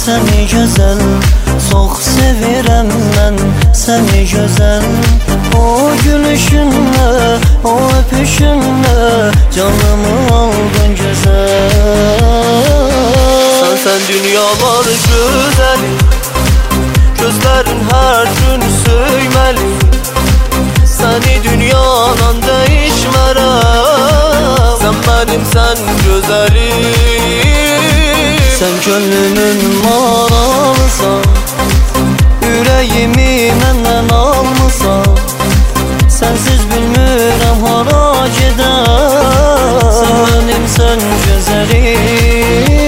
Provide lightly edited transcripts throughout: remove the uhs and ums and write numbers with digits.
seni güzel, çok sevirem ben seni güzel. O gülüşünle, o öpüşünle canımı aldın güzel. Sen dünyalar güzeli, gözlerin her gün söymeli. Seni dünyadan değişmerem, sen benim sen güzelim. Sen gönlümün maralısan, yüreğimi menden almısan. Sensiz bilmirəm hara gedər, sen benim sen güzelim.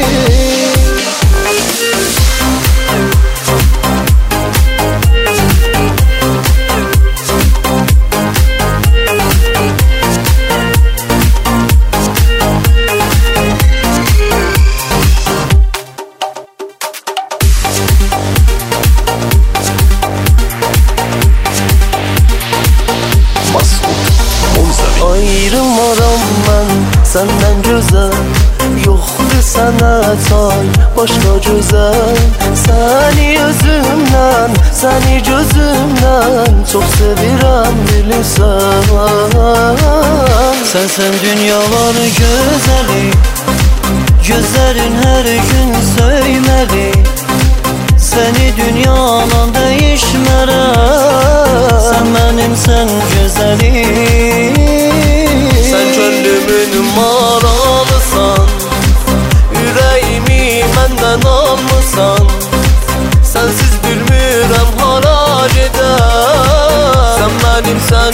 Ayrılmaram ben senden güzel, yoktur sana tay başka güzel. Seni özümden, seni gözümden çok sevirem bilirsen. Sen dünyalar güzeli, gözlerin her gün söymeli. Seni dünyadan değişmerem, sen benim sen güzelim. Sen gönlümün maralısan, yüreğimi menden almısan. Sensiz bilmirəm hara gedər, sen benim sen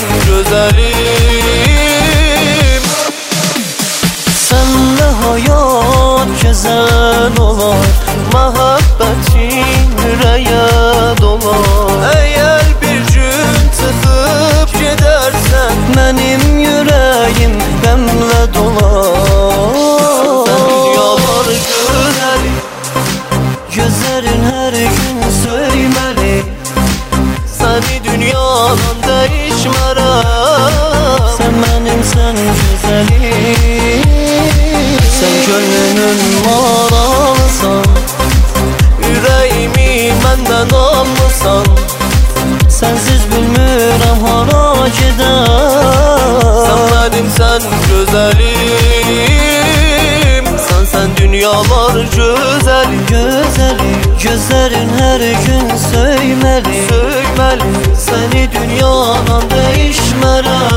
güzelim. Senle hayat güzel olar, muhabbetin yüreğe dolar. Eğer bir gün çıkıp gidersen, benim yüreğim qəmlə dolar. sen dünyalar güzeli, gözlerin her gün söyməli. seni dünyadan değişmerem, Sen benim sen güzelim. Sen gönlümün maralısan, yüreğimi menden almısan. sensiz bilmirəm hara gedər, Sen benim sen güzelim. Sen dünyalar güzeli, güzeli. Gözlerin her gün söyməli. söylemeli. Seni dünyadan değişmerəm,